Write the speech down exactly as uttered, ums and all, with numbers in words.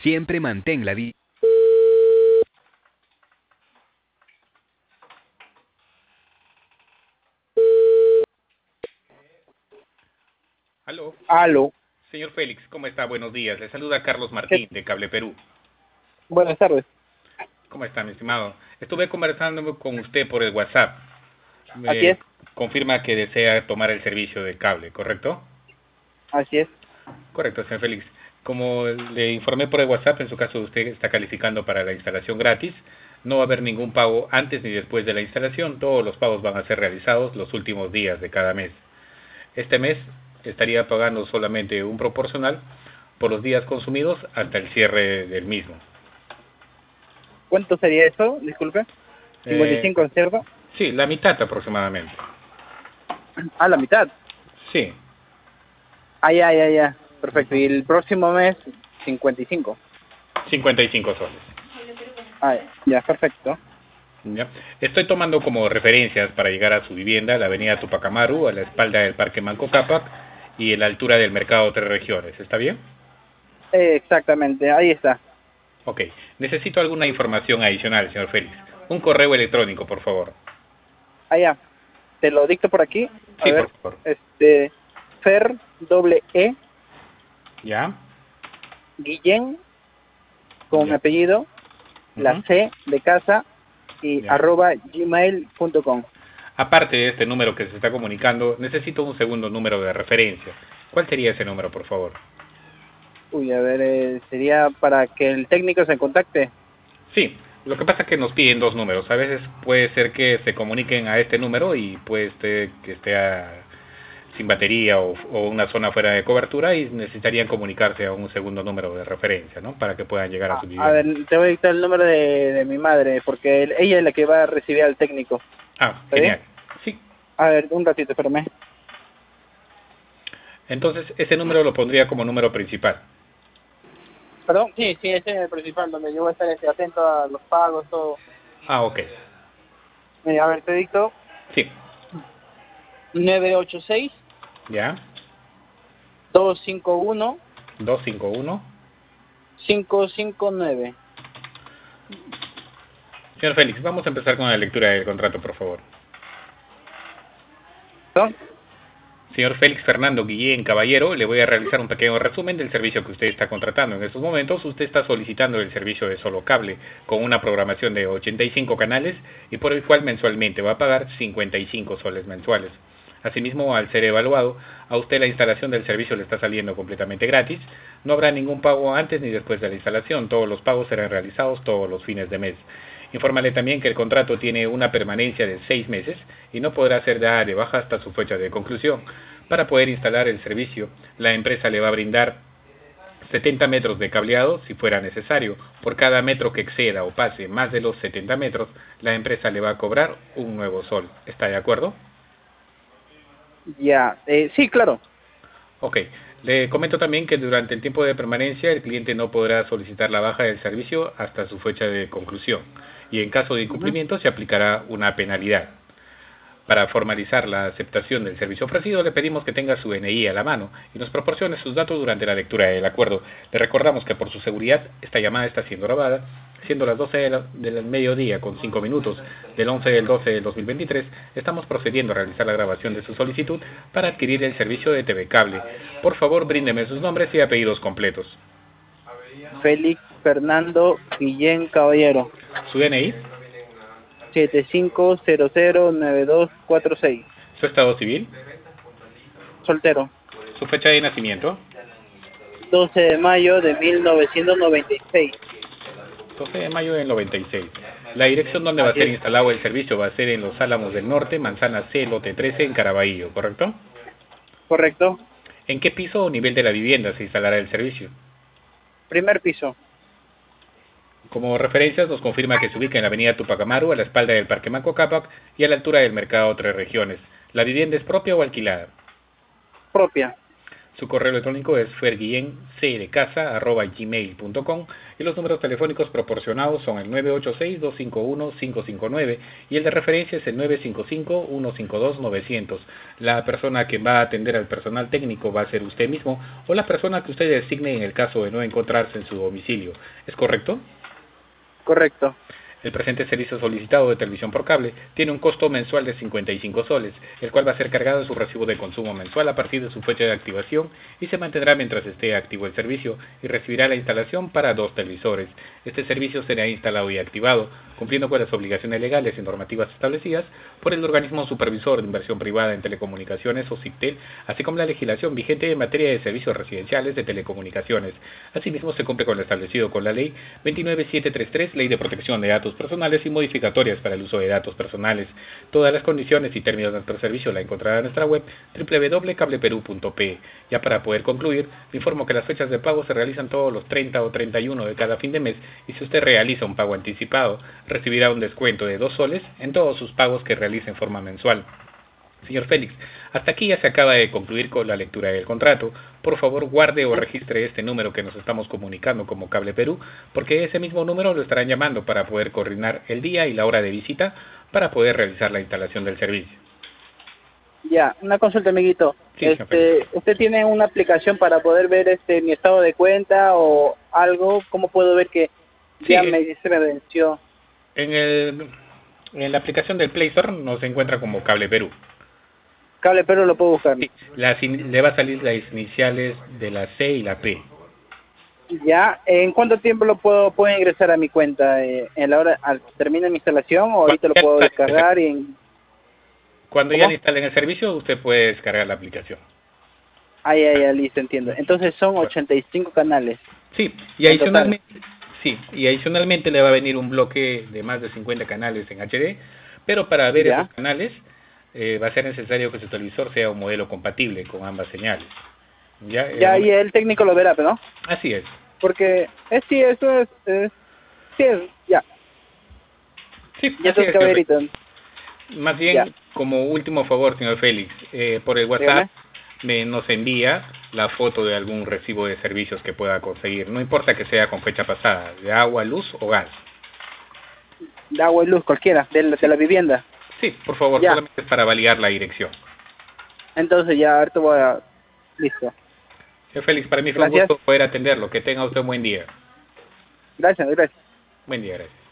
Siempre mantén la di... Aló. Aló. Señor Félix, ¿cómo está? Buenos días. Le saluda Carlos Martín, ¿Qué? de Cable Perú. Buenas tardes. ¿Cómo está, mi estimado? Estuve conversando con usted por el WhatsApp. Así Me es, confirma que desea tomar el servicio de cable, ¿correcto? así es. Correcto, señor Félix. Como le informé por el WhatsApp, en su caso usted está calificando para la instalación gratis. No va a haber ningún pago antes ni después de la instalación. Todos los pagos van a ser realizados los últimos días de cada mes. Este mes estaría pagando solamente un proporcional por los días consumidos hasta el cierre del mismo. ¿Cuánto sería eso? Disculpe. cincuenta y Eh, cinco, ¿cierto? sí, la mitad aproximadamente. Ah, la mitad. Sí, Ah, ya, ya, ya. Perfecto. Y el próximo mes, cincuenta y cinco. cincuenta y cinco soles. Ah, ya, perfecto. ¿Ya? Estoy tomando como referencias para llegar a su vivienda la avenida Tupac Amaru, a la espalda del Parque Manco Cápac y en la altura del Mercado Tres Regiones. ¿Está bien? Eh, exactamente, ahí está. Ok. Necesito alguna información adicional, señor Félix. Un correo electrónico, por favor. Ah, ya. Te lo dicto por aquí. A Sí, por ver, favor. este, Fer, doble E, ¿Ya? Guillén, con mi ¿Ya? apellido, la Ujú. C de casa, y ¿Ya? arroba gmail punto com. Aparte de este número que se está comunicando, necesito un segundo número de referencia. ¿Cuál sería ese número, por favor? Uy, a ver, eh, sería para que el técnico se contacte. Sí, lo que pasa es que nos piden dos números. A veces puede ser que se comuniquen a este número y puede ser que esté a- sin batería o, o una zona fuera de cobertura y necesitarían comunicarse a un segundo número de referencia, ¿no? Para que puedan llegar a A, su a ver, vivienda. te voy a dictar el número de, de mi madre, porque él- ella es la que va a recibir al técnico. Ah, ¿Está bien? genial. Sí. A ver, un ratito, espérame. Entonces, ese número lo pondría como número principal. Perdón, sí, sí, ese es el principal, donde yo voy a estar este, atento a los pagos, todo. Ah, ok. Mira, a ver, te dicto Sí. nueve ocho seis, ¿Ya? dos cinco uno, dos cinco uno. cinco cinco nueve. Señor Félix, vamos a empezar con la lectura del contrato, por favor. ¿Perdón? Señor Félix Fernando Guillén Caballero, le voy a realizar un pequeño resumen del servicio que usted está contratando. En estos momentos usted está solicitando el servicio de solo cable con una programación de ochenta y cinco canales y por el cual mensualmente va a pagar cincuenta y cinco soles mensuales. Asimismo, al ser evaluado, a usted la instalación del servicio le está saliendo completamente gratis. No habrá ningún pago antes ni después de la instalación. Todos los pagos serán realizados todos los fines de mes. Infórmale también que el contrato tiene una permanencia de seis meses y no podrá ser dada de baja hasta su fecha de conclusión. Para poder instalar el servicio, la empresa le va a brindar setenta metros de cableado si fuera necesario. Por cada metro que exceda o pase más de los setenta metros, la empresa le va a cobrar un nuevo sol. ¿Está de acuerdo? Ya, eh, sí, claro. Ok. Le comento también que durante el tiempo de permanencia el cliente no podrá solicitar la baja del servicio hasta su fecha de conclusión y en caso de Ujú. incumplimiento se aplicará una penalidad. Para formalizar la aceptación del servicio ofrecido, le pedimos que tenga su N I a la mano y nos proporcione sus datos durante la lectura del acuerdo. Le recordamos que por su seguridad, esta llamada está siendo grabada, siendo las doce de la- del mediodía con cinco minutos del once del doce del dos mil veintitrés, estamos procediendo a realizar la grabación de su solicitud para adquirir el servicio de T V Cable. Por favor, bríndeme sus nombres y apellidos completos. Félix Fernando Guillén Caballero. Su D N I, siete cinco cero cero nueve dos cuatro seis. su estado civil, Soltero. su fecha de nacimiento, doce de mayo de mil novecientos noventa y seis. doce de mayo del noventa y seis. La dirección donde va a Así ser es. instalado el servicio va a ser en Los Álamos del Norte, Manzana C, lote trece, en Caraballo, ¿correcto? Correcto. ¿En qué piso o nivel de la vivienda se instalará el servicio? Primer piso. Como referencias nos confirma que se ubica en la avenida Tupac Amaru, a la espalda del Parque Manco Cápac y a la altura del Mercado Tres Regiones. ¿La vivienda es propia o alquilada? Propia. Su correo electrónico es ferguillén c de casa arroba gmail punto com y los números telefónicos proporcionados son el nueve ocho seis, dos cinco uno, cinco cinco nueve y el de referencia es el nueve cinco cinco, uno cinco dos, novecientos. La persona que va a atender al personal técnico va a ser usted mismo o la persona que usted designe en el caso de no encontrarse en su domicilio. ¿Es correcto? Correcto. El presente servicio solicitado de televisión por cable tiene un costo mensual de cincuenta y cinco soles, el cual va a ser cargado en su recibo de consumo mensual a partir de su fecha de activación y se mantendrá mientras esté activo el servicio y recibirá la instalación para dos televisores. Este servicio será instalado y activado, cumpliendo con las obligaciones legales y normativas establecidas por el organismo supervisor de inversión privada en telecomunicaciones o SICTEL, así como la legislación vigente en materia de servicios residenciales de telecomunicaciones. Asimismo, se cumple con lo establecido con la Ley veintinueve mil setecientos treinta y tres, Ley de Protección de Datos Personales y modificatorias para el uso de datos personales. Todas las condiciones y términos de nuestro servicio la encontrará en nuestra web doble u doble u doble u punto cableperú punto pe. Ya para poder concluir, le informo que las fechas de pago se realizan todos los treinta o treinta y uno de cada fin de mes y si usted realiza un pago anticipado, recibirá un descuento de dos soles en todos sus pagos que realice en forma mensual. Señor Félix, hasta aquí ya se acaba de concluir con la lectura del contrato. Por favor, guarde o registre este número que nos estamos comunicando como Cable Perú, porque ese mismo número lo estarán llamando para poder coordinar el día y la hora de visita para poder realizar la instalación del servicio. Ya, una consulta, amiguito. Sí, este, ¿Usted tiene una aplicación para poder ver este mi estado de cuenta o algo? ¿Cómo puedo ver que ya sí, me dice me venció? En, el, en la aplicación del Play Store nos encuentra como Cable Perú. Cable Perú lo puedo buscar. Sí, las, le va a salir las iniciales de la C y la P. Ya, ¿en cuánto tiempo lo puedo puedo ingresar a mi cuenta? Eh, ¿En la hora al termine mi instalación o ahorita lo puedo descargar? y en... Cuando ¿Cómo? ya le instalen el servicio, usted puede descargar la aplicación. Ah, ya, ya, listo, entiendo. Entonces son ochenta y cinco canales. Sí, y adicionalmente, sí, y adicionalmente le va a venir un bloque de más de cincuenta canales en H D, pero para ver ¿Ya? esos canales eh, va a ser necesario que su televisor sea un modelo compatible con ambas señales. Ya, Ya, y el técnico lo verá, ¿no? Así es. Porque, es sí, eso es, es sí, es, ya. Sí, ya así es, caberito. Más bien, ya. como último favor, señor Félix, eh, por el WhatsApp me, nos envía la foto de algún recibo de servicios que pueda conseguir. No importa que sea con fecha pasada, de agua, luz o gas. De agua y luz, cualquiera, de la, de la vivienda. Sí, por favor, ya. solamente es para validar la dirección. Entonces ya, ahorita voy a... Listo. Señor Félix, para mí fue gracias. un gusto poder atenderlo. Que tenga usted un buen día. Gracias, gracias. Buen día, gracias.